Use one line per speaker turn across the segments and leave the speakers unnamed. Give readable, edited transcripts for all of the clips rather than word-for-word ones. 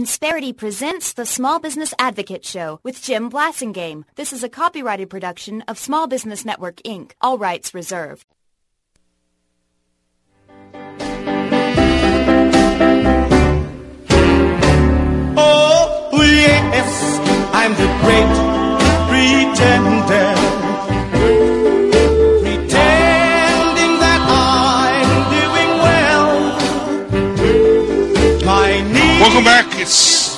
Insperity presents the Small Business Advocate Show with Jim Blasingame. This is a copyrighted production of Small Business Network, Inc. All rights reserved.
Oh, yes, I'm the great pretender, pretending that I'm doing well. My knees.
Welcome back. It's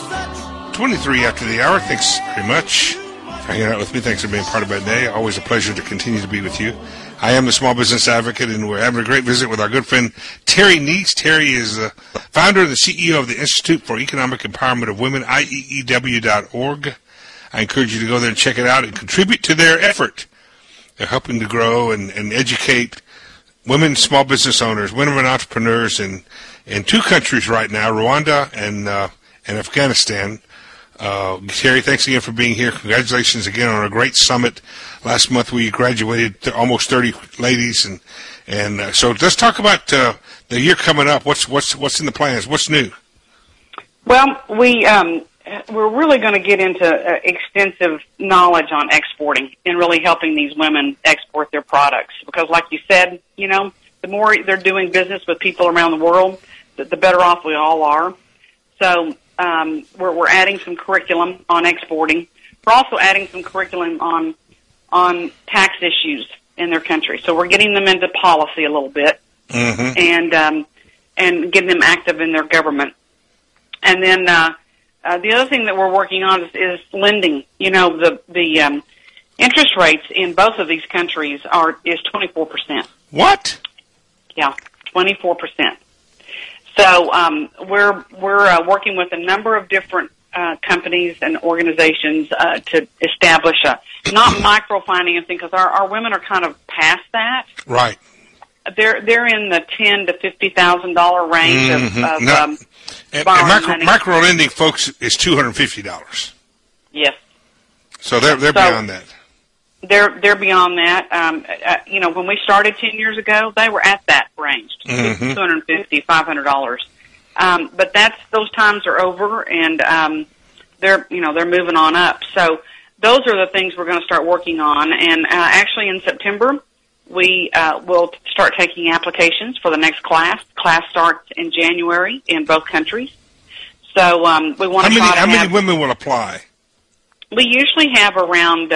23 after the hour. Thanks very much for hanging out with me. Thanks for being part of my day. Always a pleasure to continue to be with you. I am the Small Business Advocate, and we're having a great visit with our good friend Terry Neese. Terry is the founder and the CEO of the Institute for Economic Empowerment of Women, IEEW.org. I encourage you to go there and check it out and contribute to their effort. They're helping to grow and educate women small business owners, women entrepreneurs in two countries right now, Rwanda and Afghanistan. Terry, thanks again for being here. Congratulations again on a great summit. Last month we graduated to almost 30 ladies, and so let's talk about the year coming up. What's in the plans? What's new?
Well, we're really going to get into extensive knowledge on exporting and really helping these women export their products. Because, like you said, you know, the more they're doing business with people around the world, the better off we all are. So we're adding some curriculum on exporting. We're also adding some curriculum on tax issues in their country. So we're getting them into policy a little bit, and getting them active in their government. And then the other thing that we're working on is lending. You know, the interest rates in both of these countries is 24%.
What?
Yeah, 24%. So we're working with a number of different companies and organizations to establish not microfinancing, because our women are kind of past that.
Right.
They're in the $10,000 to $50,000 range of borrowing money.
Micro lending, folks, is $250.
Yes.
So they're beyond that.
They're beyond that. You know, when we started 10 years ago, they were at that range, $250, $500. But those times are over, and they're moving on up. So those are the things we're going to start working on. And actually, in September, we will start taking applications for the next class. Class starts in January in both countries. So we want to
How many women will apply?
We usually have around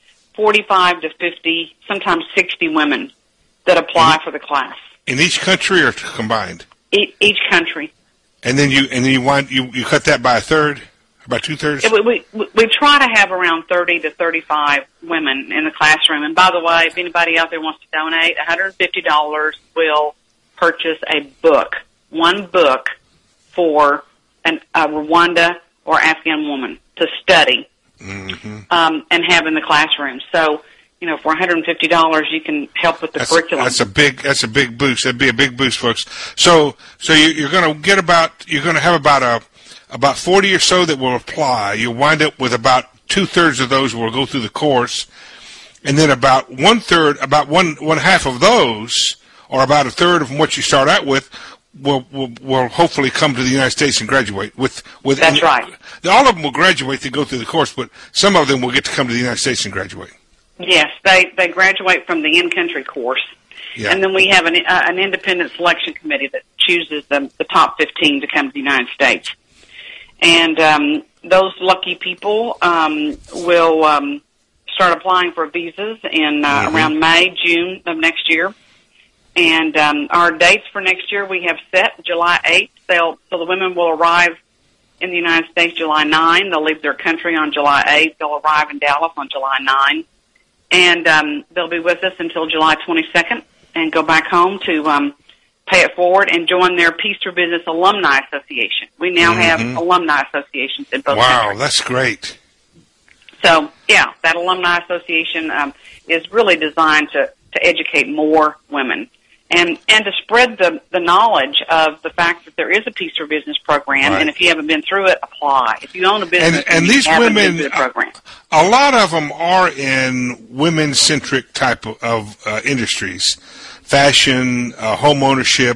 45 to 50, sometimes 60 women that apply for the class. In
each country or combined?
Each country.
And then you cut that by a third, by 2/3?
We try to have around 30 to 35 women in the classroom. And by the way, if anybody out there wants to donate, $150 will purchase a book, one book for a Rwanda or Afghan woman to study. And have in the classroom. So, you know, for $150, you can help with the curriculum. That's a big
boost. That'd be a big boost, folks. So you're going to have about 40 or so that will apply. You'll wind up with about 2/3 of those will go through the course, and then about 1/3, about one half of those, or about 1/3 of what you start out with, will hopefully come to the United States and graduate with.
That's right.
All of them will graduate to go through the course, but some of them will get to come to the United States and graduate.
Yes, they graduate from the in-country course, and then we have an independent selection committee that chooses the top 15 to come to the United States. And those lucky people will start applying for visas in around May, June of next year. And our dates for next year we have set July 8th. So the women will arrive in the United States July 9. They'll leave their country on July 8th. They'll arrive in Dallas on July 9. And they'll be with us until July 22nd and go back home to pay it forward and join their Peace Through Business Alumni Association. We now have alumni associations in both countries.
Wow, that's great.
So, yeah, that alumni association is really designed to educate more women. And to spread the knowledge of the fact that there is a Peace Through Business program, and if you haven't been through it, apply. If you own a business
and these
haven't
women,
been through the program.
A lot of them are in women-centric type of industries, fashion, home ownership,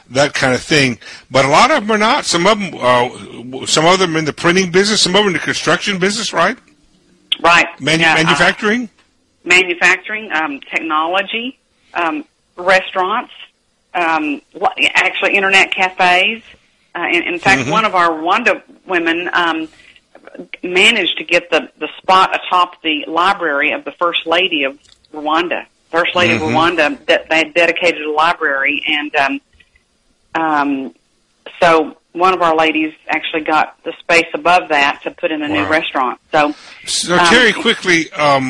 that kind of thing. But a lot of them are not. Some of them in the printing business, some of them in the construction business, right?
Right.
Manufacturing?
Manufacturing, technology, restaurants, actually internet cafes. In fact, one of our Rwanda women managed to get the spot atop the library of the First Lady of Rwanda. First Lady of Rwanda, that they had dedicated a library, and so one of our ladies actually got the space above that to put in a new restaurant. So
Terry, quickly,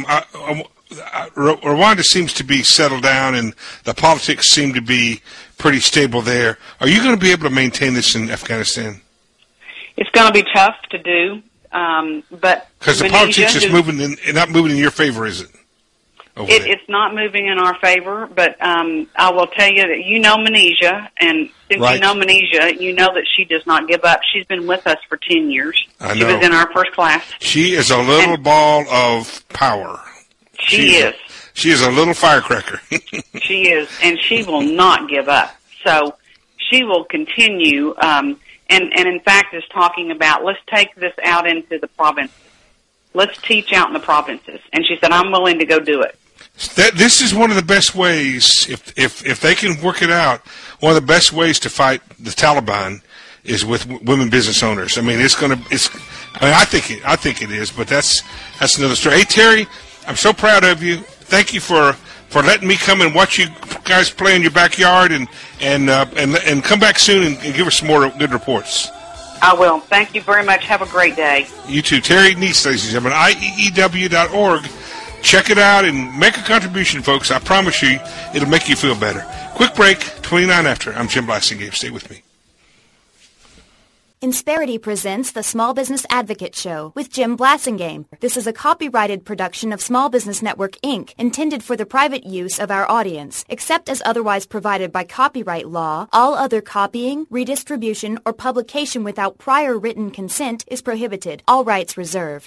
Rwanda seems to be settled down, and the politics seem to be pretty stable there. Are you going to be able to maintain this in Afghanistan?
It's going to be tough to do, but
because the politics is not moving in your favor, is it?
It's not moving in our favor, but I will tell you that you know Manisha, and since you know Manisha, you know that she does not give up. She's been with us for 10 years. She was in our first class.
She is a little ball of power. She is a little firecracker.
She is, and she will not give up. So she will continue, and in fact is talking about, let's take this out into the provinces. Let's teach out in the provinces. And she said, I'm willing to go do it.
This is one of the best ways, if they can work it out, one of the best ways to fight the Taliban is with women business owners. I mean, I think it is, but that's another story. Hey, Terry, I'm so proud of you. Thank you for letting me come and watch you guys play in your backyard, and come back soon and give us some more good reports.
I will. Thank you very much. Have a great day.
You too. Terry Neese, ladies and gentlemen, IEEW.org. Check it out and make a contribution, folks. I promise you, it'll make you feel better. Quick break, 29 after. I'm Jim Blasingame. Stay with me.
Insperity presents the Small Business Advocate Show with Jim Blasingame. This is a copyrighted production of Small Business Network, Inc., intended for the private use of our audience. Except as otherwise provided by copyright law, all other copying, redistribution, or publication without prior written consent is prohibited. All rights reserved.